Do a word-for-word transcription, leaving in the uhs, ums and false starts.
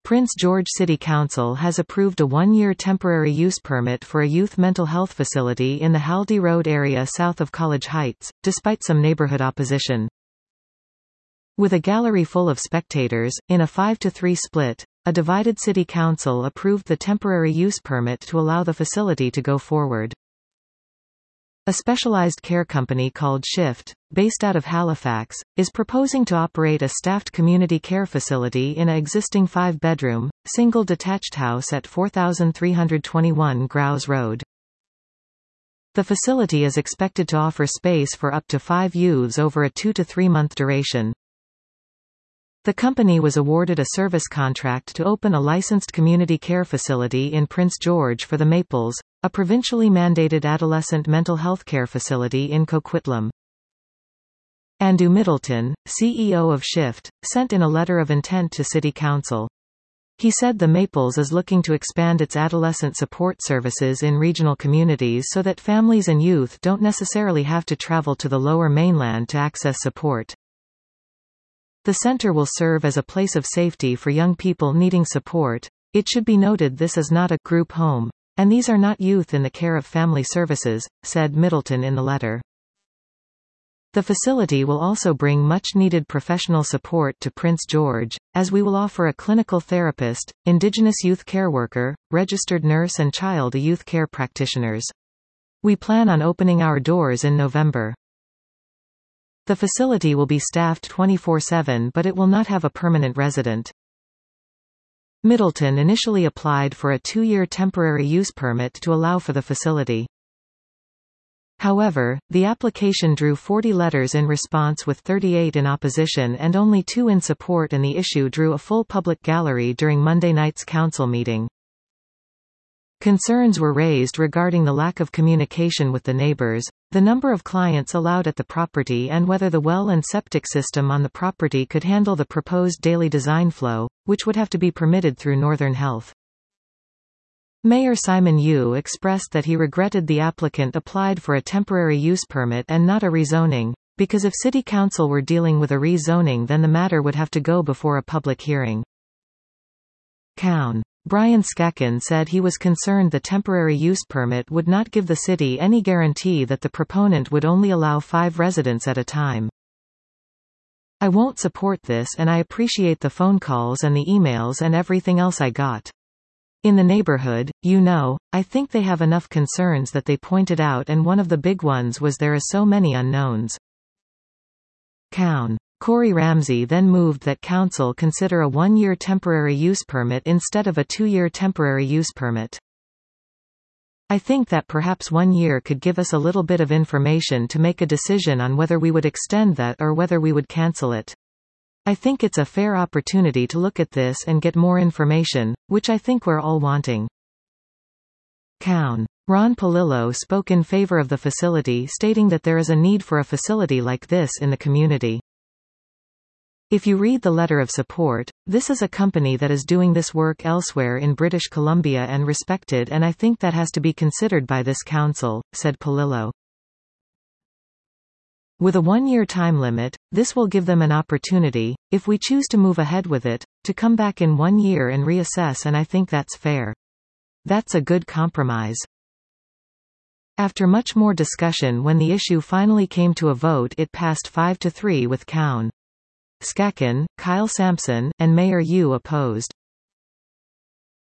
Prince George City Council has approved a one-year temporary use permit for a youth mental health facility in the Haldy Road area south of College Heights, despite some neighborhood opposition. With a gallery full of spectators, in a five to three split, a divided city council approved the temporary use permit to allow the facility to go forward. A specialized care company called Shift, based out of Halifax, is proposing to operate a staffed community care facility in an existing five-bedroom, single-detached house at four thousand three hundred twenty-one Grouse Road. The facility is expected to offer space for up to five youths over a two to three month duration. The company was awarded a service contract to open a licensed community care facility in Prince George for the Maples, a provincially mandated adolescent mental health care facility in Coquitlam. Andrew Middleton, C E O of Shift, sent in a letter of intent to City Council. He said the Maples is looking to expand its adolescent support services in regional communities so that families and youth don't necessarily have to travel to the Lower Mainland to access support. The center will serve as a place of safety for young people needing support. It should be noted this is not a group home, and these are not youth in the care of family services, said Middleton in the letter. The facility will also bring much-needed professional support to Prince George, as we will offer a clinical therapist, Indigenous youth care worker, registered nurse and child youth care practitioners. We plan on opening our doors in November. The facility will be staffed twenty-four seven, but it will not have a permanent resident. Middleton initially applied for a two-year temporary use permit to allow for the facility. However, the application drew forty letters in response with thirty-eight in opposition and only two in support, and the issue drew a full public gallery during Monday night's council meeting. Concerns were raised regarding the lack of communication with the neighbors, the number of clients allowed at the property, and whether the well and septic system on the property could handle the proposed daily design flow, which would have to be permitted through Northern Health. Mayor Simon Yu expressed that he regretted the applicant applied for a temporary use permit and not a rezoning, because if City Council were dealing with a rezoning then the matter would have to go before a public hearing. Coun. Brian Skaken said he was concerned the temporary use permit would not give the city any guarantee that the proponent would only allow five residents at a time. I won't support this, and I appreciate the phone calls and the emails and everything else I got. In the neighborhood, you know, I think they have enough concerns that they pointed out, and one of the big ones was there is so many unknowns. Coun. Corey Ramsey then moved that council consider a one-year temporary use permit instead of a two-year temporary use permit. I think that perhaps one year could give us a little bit of information to make a decision on whether we would extend that or whether we would cancel it. I think it's a fair opportunity to look at this and get more information, which I think we're all wanting. Coun. Ron Palillo spoke in favor of the facility, stating that there is a need for a facility like this in the community. If you read the letter of support, this is a company that is doing this work elsewhere in British Columbia and respected, and I think that has to be considered by this council, said Palillo. With a one-year time limit, this will give them an opportunity, if we choose to move ahead with it, to come back in one year and reassess, and I think that's fair. That's a good compromise. After much more discussion, when the issue finally came to a vote, it passed five to three with Coun. Skaken, Kyle Sampson, and Mayor Yu opposed.